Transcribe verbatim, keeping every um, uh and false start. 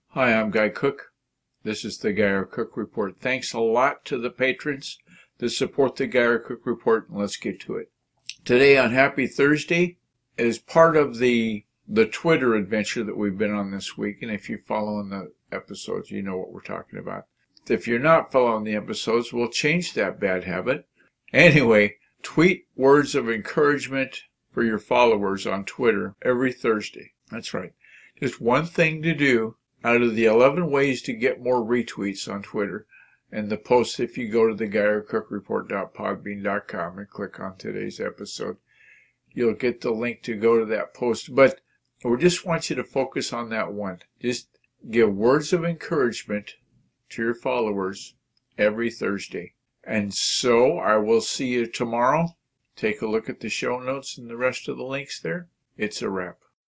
Hi, I'm Guy Cook. This is the Guy R. Cook Report. Thanks a lot to the patrons that support the Guy R. Cook Report, and let's get to it. Today on Happy Thursday is part of the the Twitter adventure that we've been on this week, and if you follow in the episodes, you know what we're talking about. If you're not following the episodes, we'll change that bad habit. Anyway, tweet words of encouragement for your followers on Twitter every Thursday. That's right. Just one thing to do out of the eleven ways to get more retweets on Twitter. And the post, if you go to the guy r cook report dot podbean dot com and click on today's episode, you'll get the link to go to that post. But we just want you to focus on that one. Just give words of encouragement to your followers every Thursday. And so I will see you tomorrow. Take a look at the show notes and the rest of the links there. It's a wrap.